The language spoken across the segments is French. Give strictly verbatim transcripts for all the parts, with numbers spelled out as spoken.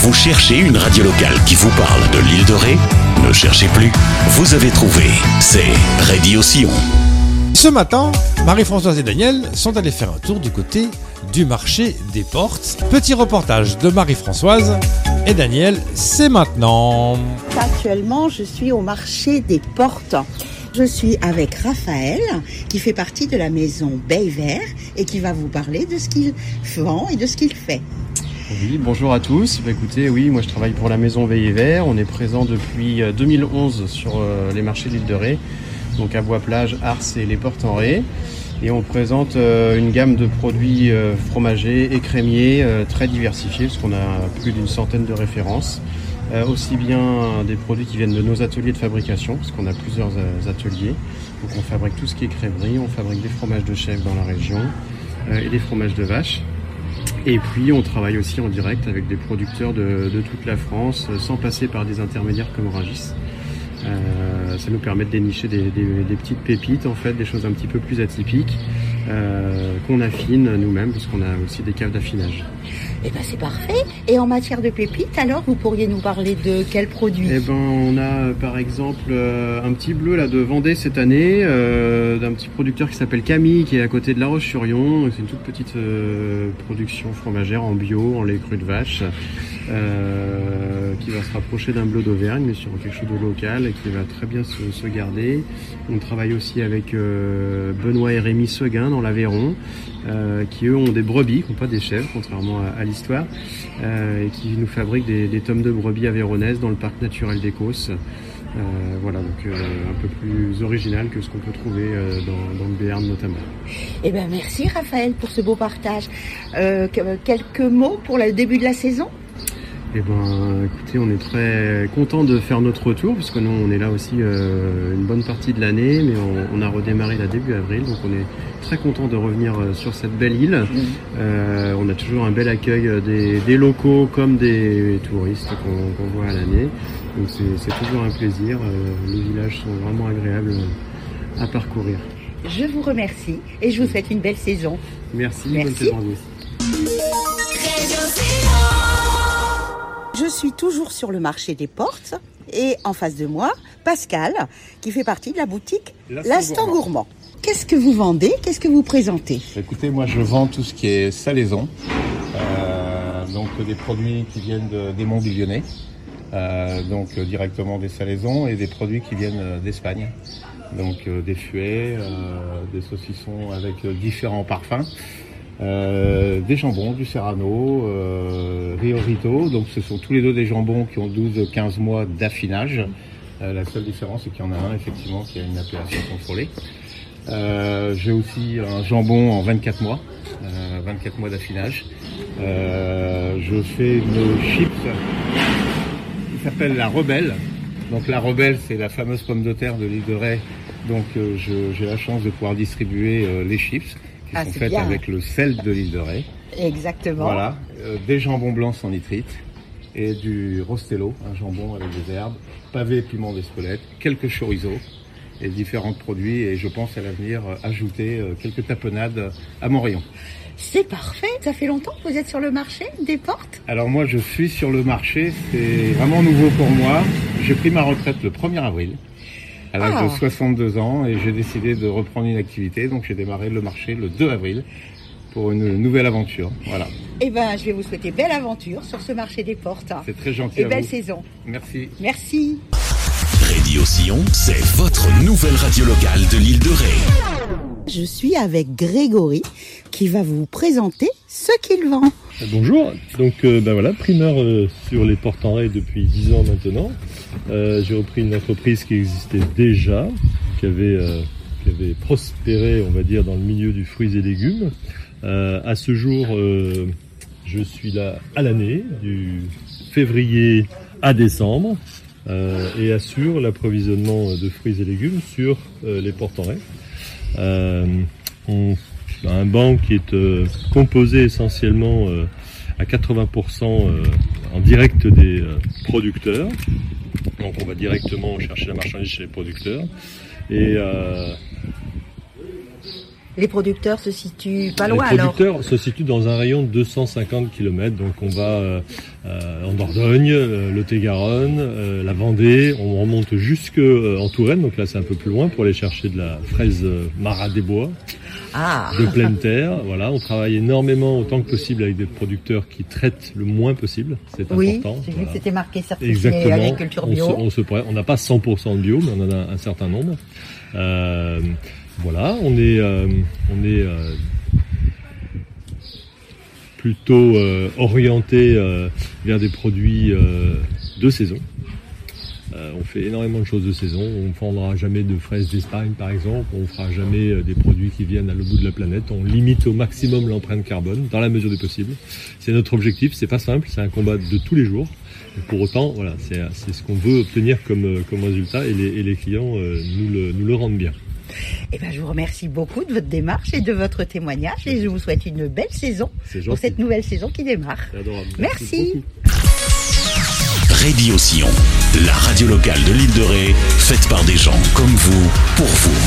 Vous cherchez une radio locale qui vous parle de l'île de Ré? Ne cherchez plus, vous avez trouvé, c'est Radio Sillon. Ce matin, Marie-Françoise et Daniel sont allés faire un tour du côté du marché des Portes. Petit reportage de Marie-Françoise et Daniel, c'est maintenant. Actuellement, je suis au marché des Portes. Je suis avec Raphaël, qui fait partie de la maison Bay-Vert et qui va vous parler de ce qu'il vend et de ce qu'il fait. Oui, bonjour à tous. Bah, écoutez, oui, moi je travaille pour la maison Bay-Vert. On est présent depuis deux mille onze sur euh, les marchés de l'île de Ré, donc à Bois-Plage, Ars et les Portes-en-Ré. Et on présente euh, une gamme de produits euh, fromagers et crémiers euh, très diversifiés, parce qu'on a plus d'une centaine de références. Euh, aussi bien des produits qui viennent de nos ateliers de fabrication, parce qu'on a plusieurs euh, ateliers. Donc on fabrique tout ce qui est crèmerie, on fabrique des fromages de chèvre dans la région euh, et des fromages de vache. Et puis on travaille aussi en direct avec des producteurs de, de toute la France, sans passer par des intermédiaires comme Rungis. Euh, ça nous permet de dénicher des, des, des petites pépites, en fait, des choses un petit peu plus atypiques, euh, qu'on affine nous-mêmes, parce qu'on a aussi des caves d'affinage. Eh ben c'est parfait. Et en matière de pépites, alors vous pourriez nous parler de quels produits? Eh ben on a par exemple euh, un petit bleu là de Vendée cette année, euh, d'un petit producteur qui s'appelle Camille, qui est à côté de La Roche-sur-Yon. C'est une toute petite euh, production fromagère en bio, en lait cru de vache, euh, qui va se rapprocher d'un bleu d'Auvergne, mais sur quelque chose de local et qui va très bien se, se garder. On travaille aussi avec euh, Benoît et Rémi Seguin dans l'Aveyron, euh, qui eux ont des brebis, qui n'ont pas des chèvres, contrairement à, à l'histoire, euh, et qui nous fabriquent des, des tomes de brebis avéronaises dans le parc naturel d'Écosse. Euh, voilà, donc euh, un peu plus original que ce qu'on peut trouver euh, dans, dans le Béarn notamment. Eh ben merci Raphaël pour ce beau partage. Euh, quelques mots pour le début de la saison? Eh ben, écoutez, on est très content de faire notre retour, parce que nous, on est là aussi euh, une bonne partie de l'année, mais on, on a redémarré là début avril, donc on est très content de revenir sur cette belle île. Mmh. Euh, on a toujours un bel accueil des, des locaux comme des touristes qu'on, qu'on voit à l'année, donc c'est, c'est toujours un plaisir. Euh, les villages sont vraiment agréables à parcourir. Je vous remercie et je vous souhaite une belle saison. Merci, Merci. Bonne saison à vous aussi. Je suis toujours sur le marché des Portes et en face de moi, Pascal, qui fait partie de la boutique L'Instant, L'Instant Gourmand. Gourmand. Qu'est-ce que vous vendez? Qu'est-ce que vous présentez? Écoutez, moi je vends tout ce qui est salaison, euh, donc des produits qui viennent de, des Monts du Lyonnais, euh, donc euh, directement des salaisons, et des produits qui viennent euh, d'Espagne, donc euh, des fuets, euh, des saucissons avec euh, différents parfums. Euh, des jambons, du Serrano, euh, Riorito, donc ce sont tous les deux des jambons qui ont douze à quinze mois d'affinage. Euh, la seule différence c'est qu'il y en a un effectivement qui a une appellation contrôlée. Euh, j'ai aussi un jambon en vingt-quatre mois, euh, vingt-quatre mois d'affinage. Euh, je fais une chips qui s'appelle la Rebelle. Donc la Rebelle, c'est la fameuse pomme de terre de l'île de Ré. Donc euh, je, j'ai la chance de pouvoir distribuer euh, les chips. Qui ah, sont faites bien. Avec le sel de l'île de Ré. Exactement. Voilà, euh, des jambons blancs sans nitrite et du rostello, un jambon avec des herbes, pavé piment d'Espelette, quelques chorizo et différents produits. Et je pense à l'avenir euh, ajouter euh, quelques tapenades à mon rayon. C'est parfait. Ça fait longtemps que vous êtes sur le marché des Portes? Alors moi, je suis sur le marché. C'est vraiment nouveau pour moi. J'ai pris ma retraite le premier avril. À l'âge ah. de soixante-deux ans, et j'ai décidé de reprendre une activité, donc j'ai démarré le marché le deux avril pour une nouvelle aventure. Voilà. Eh ben, je vais vous souhaiter belle aventure sur ce marché des Portes. C'est très gentil. Et à belle vous. saison. Merci. Merci. Radio Sillon, c'est votre nouvelle radio locale de l'île de Ré. Je suis avec Grégory qui va vous présenter ce qu'il vend. Bonjour, donc euh, ben voilà, primeur euh, sur les Portes-en-Ré depuis dix ans maintenant. Euh, j'ai repris une entreprise qui existait déjà, qui avait, euh, qui avait prospéré, on va dire, dans le milieu du fruits et légumes. Euh, à ce jour, euh, je suis là à l'année, du février à décembre, euh, et assure l'approvisionnement de fruits et légumes sur euh, les Portes-en-Ré. Euh, on un banc qui est euh, composé essentiellement euh, à quatre-vingts pour cent euh, en direct des euh, producteurs. Donc on va directement chercher la marchandise chez les producteurs. Et euh, Les producteurs se situent pas loin alors. Les producteurs alors. se situent dans un rayon de deux cent cinquante kilomètres, donc on va euh, euh, en Dordogne, euh, le Lot-et-Garonne, euh, la Vendée, on remonte jusque euh, en Touraine, donc là c'est un peu plus loin pour aller chercher de la fraise euh, Marat des Bois, ah. de pleine terre. Voilà, on travaille énormément autant que possible avec des producteurs qui traitent le moins possible, c'est oui, important. J'ai voilà. vu que c'était marqué certifié Exactement. agriculture bio. On se, on se, on n'a pas cent pour cent de bio, mais on en a un certain nombre. Euh, Voilà, on est, euh, on est euh, plutôt euh, orienté euh, vers des produits euh, de saison. Euh, on fait énormément de choses de saison. On ne vendra jamais de fraises d'Espagne, par exemple. On ne fera jamais euh, des produits qui viennent à l'autre bout de la planète. On limite au maximum l'empreinte carbone, dans la mesure du possible. C'est notre objectif. C'est pas simple. C'est un combat de tous les jours. Et pour autant, voilà, c'est, c'est ce qu'on veut obtenir comme, comme résultat, et les, et les clients euh, nous, le, nous le rendent bien. Eh ben, je vous remercie beaucoup de votre démarche et de votre témoignage et je vous souhaite une belle saison pour cette nouvelle saison qui démarre. C'est adorable. Merci. Merci. Radio Sillon, la radio locale de l'île de Ré, faite par des gens comme vous, pour vous.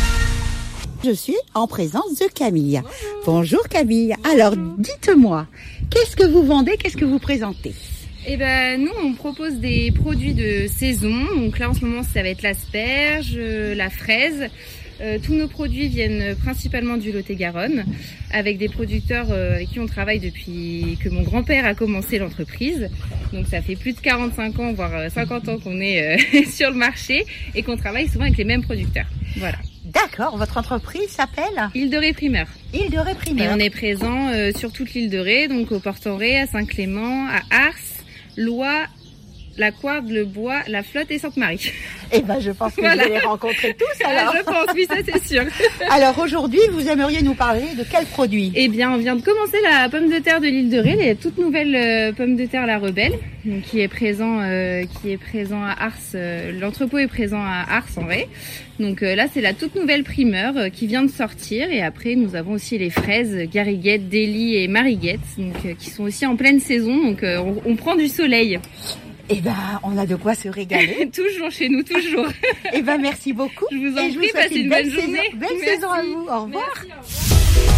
Je suis en présence de Camille. Bonjour Camille. Alors, dites-moi, qu'est-ce que vous vendez, qu'est-ce que vous présentez ? Eh ben, nous, on propose des produits de saison. Donc là, en ce moment, ça va être l'asperge, la fraise. Euh, tous nos produits viennent principalement du Lot-et-Garonne, avec des producteurs euh, avec qui on travaille depuis que mon grand-père a commencé l'entreprise. Donc ça fait plus de quarante-cinq ans, voire cinquante ans qu'on est euh, sur le marché et qu'on travaille souvent avec les mêmes producteurs. Voilà. D'accord, votre entreprise s'appelle Île de Ré Primeur. Île de Ré Primeur. Et on est présent euh, sur toute l'île de Ré, donc au Port-en-Ré, à Saint-Clément, à Ars, Loie, la Couarde, le Bois, la Flotte et Sainte-Marie. Eh ben, je pense que voilà. Vous allez rencontrer tous alors. Je pense, oui, ça c'est sûr. Alors aujourd'hui, vous aimeriez nous parler de quel produit ? Eh bien, on vient de commencer la pomme de terre de l'île de Ré, les toute nouvelle euh, pomme de terre La Rebelle, donc, qui est présent, euh, qui est présent à Ars. Euh, l'entrepôt est présent à Ars en Ré. Donc euh, là, c'est la toute nouvelle primeur euh, qui vient de sortir. Et après, nous avons aussi les fraises Gariguette, Délie et Mariguette, donc euh, qui sont aussi en pleine saison. Donc euh, on, on prend du soleil. Eh ben, on a de quoi se régaler. Toujours chez nous, toujours. Eh ben, merci beaucoup. Je vous en et prie, passez une, une bonne journée. Saison, belle merci. saison à vous. Au revoir. Merci,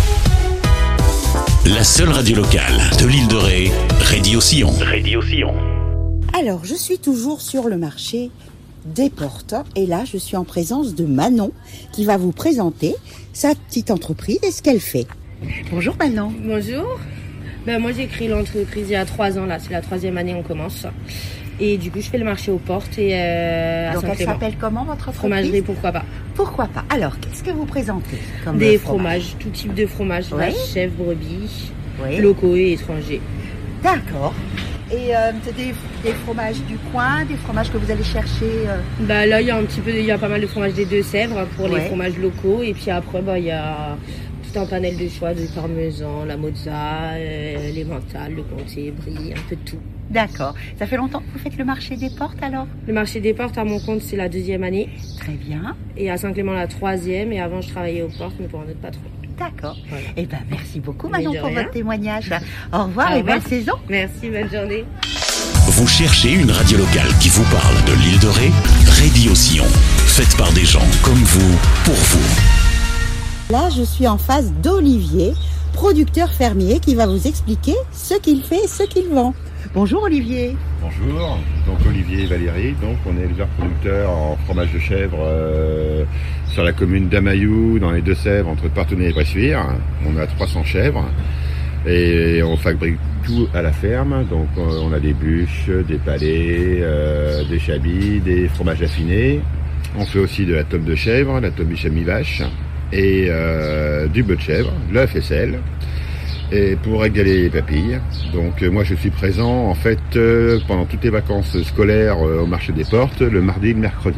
au revoir. La seule radio locale de l'île de Ré, Radio Sillon. Radio Sillon. Alors, je suis toujours sur le marché des Portes. Et là, je suis en présence de Manon, qui va vous présenter sa petite entreprise et ce qu'elle fait. Bonjour Manon. Bonjour. Ben, moi, j'ai créé l'entreprise il y a trois ans, là. C'est la troisième année, on commence. Et du coup, je fais le marché aux portes et euh, à Donc, Saint-Clément. Elle s'appelle comment, votre entreprise ? Fromagerie, pourquoi pas. Pourquoi pas. Alors, qu'est-ce que vous présentez comme Des fromage fromages, tout type de fromage. Oui. Vache, chèvre, brebis, oui. locaux et étrangers. D'accord. Et euh, c'est des, des fromages du coin, des fromages que vous allez chercher euh... Bah là, il y a un petit peu, il y a pas mal de fromages des Deux-Sèvres pour ouais. les fromages locaux. Et puis après, bah, il y a tout un panel de choix, du parmesan, la mozza, euh, les mentales, le comté, brie, un peu de tout. D'accord. Ça fait longtemps que vous faites le marché des portes alors ? Le marché des portes, à mon compte, c'est la deuxième année. Très bien. Et à Saint-Clément, la troisième. Et avant, je travaillais aux portes, mais pour un autre patron. D'accord. Voilà. Eh ben, merci beaucoup Manon pour rien. votre témoignage. Au revoir Au et revoir. Bonne saison. Merci, bonne journée. Vous cherchez une radio locale qui vous parle de l'île de Ré ? Radio Sillon, faite par des gens comme vous, pour vous. Là, je suis en face d'Olivier, producteur fermier, qui va vous expliquer ce qu'il fait et ce qu'il vend. Bonjour Olivier. Bonjour, donc Olivier et Valérie, donc on est éleveur producteur en fromage de chèvre euh, sur la commune d'Amailloux, dans les Deux-Sèvres, entre Parthenay et Bressuire. On a trois cents chèvres et on fabrique tout à la ferme, donc on a des bûches, des palais, euh, des chablis, des fromages affinés. On fait aussi de la tome de chèvre, la tome biche à mi-vache et euh, du bœuf de chèvre, l'œuf et sel. Et pour régaler les papilles. Donc euh, moi je suis présent en fait euh, pendant toutes les vacances scolaires euh, au marché des portes, le mardi et le mercredi.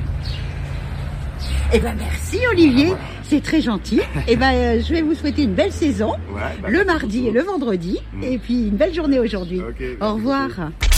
Eh ben merci Olivier, c'est très gentil. Eh ben euh, je vais vous souhaiter une belle saison, ouais, bah, le mardi beaucoup. Et le vendredi, mmh. et puis une belle journée aujourd'hui. Okay, au revoir.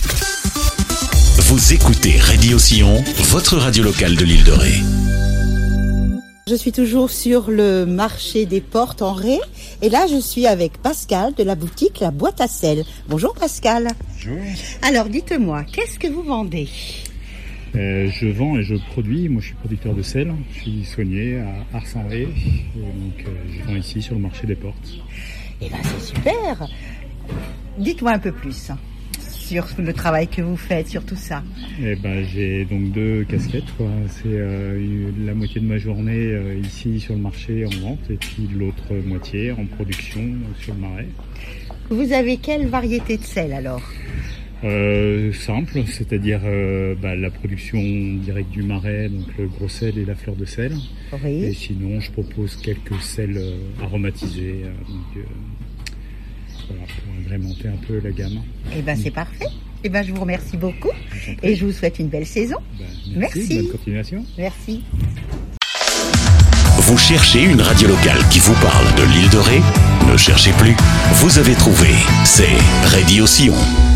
Vous écoutez Radio Sillon, votre radio locale de l'île de Ré. Je suis toujours sur le marché des portes en Ré et là je suis avec Pascal de la boutique La Boîte à Sel. Bonjour Pascal. Bonjour. Alors dites-moi, qu'est-ce que vous vendez ? Euh, je vends et je produis. Moi, je suis producteur de sel. Je suis soigné à Ars-en-Ré. Donc, euh, je vends ici sur le marché des Portes. Eh ben, c'est super. Dites-moi un peu plus sur le travail que vous faites, sur tout ça. Eh ben, j'ai donc deux casquettes, quoi. C'est euh, la moitié de ma journée euh, ici sur le marché en vente et puis l'autre moitié en production euh, sur le marais. Vous avez quelle variété de sel alors ? Euh, simple, c'est-à-dire euh, bah, la production directe du marais, donc le gros sel et la fleur de sel. Oui. Et sinon, je propose quelques sels euh, aromatisés, euh, donc, euh, voilà, pour agrémenter un peu la gamme. Eh ben, c'est parfait. Eh ben, je vous remercie beaucoup et je vous souhaite une belle saison. Ben, merci, merci. Bonne continuation. Merci. Vous cherchez une radio locale qui vous parle de l'île de Ré ? Ne cherchez plus. Vous avez trouvé. C'est Radio Sillon.